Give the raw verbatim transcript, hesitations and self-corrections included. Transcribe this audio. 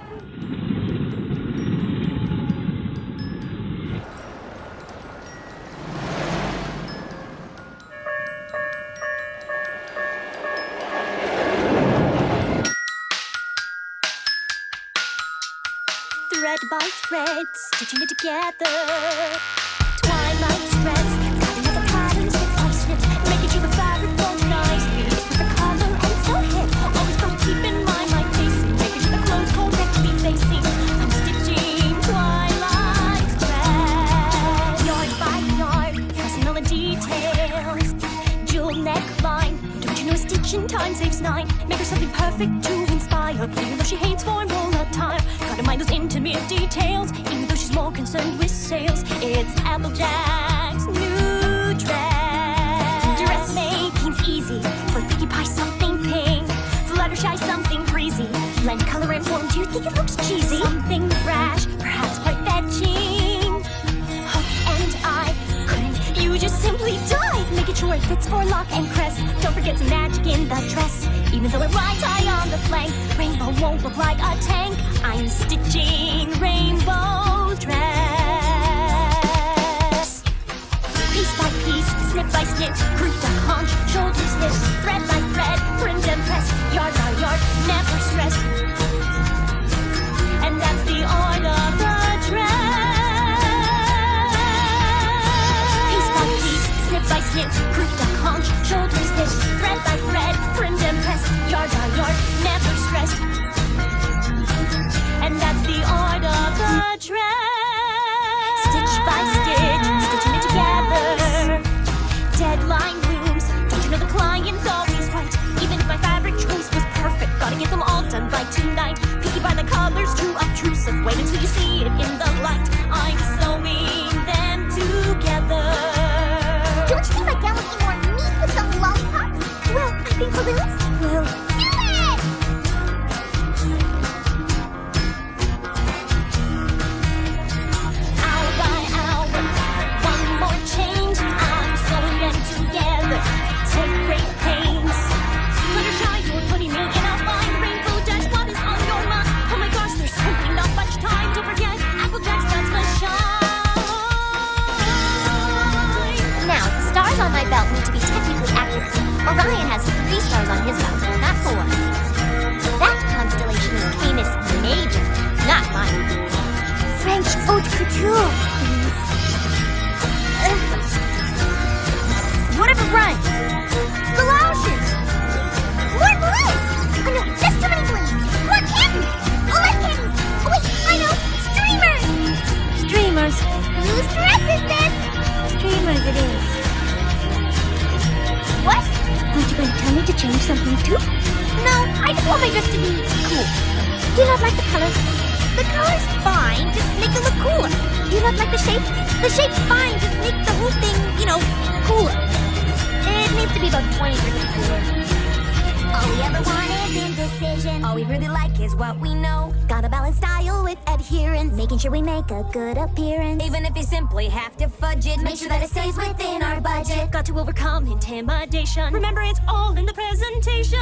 Thread by thread, stitching it together. Twilight threads, cutting out the patterns with by snip, making sure the fabric flows nicely with the color and so hip. Always gotta keep in mind my pacing, making sure the clothes correctly facing. I'm stitching twilight threads, yard by yard, pressing all the details. Jewel neckline, don't you know a stitch in time saves nine? Make her something perfect to inspire, even though she hates formal attire. Gotta mind those intimate details, even though she's more concerned with sales. It's Applejack's new dress. Dressmaking's easy, for Pinkie Pie something pink, Fluttershy something breezy. Blend color and form, do you think it looks cheesy? Something brash, perhaps quite fetching. Hook and eye, couldn't you just simply die? Making sure it fits for lock and crest. Don't forget some magic in the dress, even though it rides high on the flank. Rainbow won't look like a tank. I'm stitching Rainbow's dress. Piece by piece, snip by snip, group duck haunch, shoulder snip, thread by thread, print and press, yard by yard, never stressed. And that's the art of the dress. Piece by piece, snip by snip, group duck haunch, shoulder snip, thread by thread, print and press, yard by yard, never stressed. And that's the art of the dress. Stitch by stitch, stitching it together. Deadline looms, don't you know the client's always right? Even if my fabric choice was perfect, gotta get them all done by tonight. Picky by the colors, too obtrusive, wait until you see it in the light. I'm sewing them together. Don't you think my gown would be more neat with some lollipops? Well, I think balloons will do it! Hour by hour, one more change. I'm sewing them together. Take great pains. Fluttershy, you're putting me in a bind. Rainbow Dash, what is on your mind? Oh my gosh, there's simply not much time. Don't forget, Applejack's got the shine. Now, the stars on my belt need to be technically accurate. Orion has three stars on his belt, not four. That constellation is Canis Major, not mine. French haute couture, please. Uh, whatever rhymes. Galoshes. More balloons. Oh no, that's too many balloons. More candy. Oh, less candy. Oh wait, I know. Streamers. Streamers. Whose dress is this? Streamers it is. What? Aren't you going to tell me to change something too? No, I just want my dress to be cool. Do you not like the color? The color's fine, just make it look cooler. Do you not like the shape? The shape's fine, just make the whole thing, you know, cooler. It needs to be about twenty percent cooler. All we ever want is indecision. All we really like is what we know. Gotta balance style with adherence, making sure we make a good appearance. Even if you simply have to fudge it, make sure that it stays within our budget. Got to overcome intimidation. Remember, it's all in the presentation.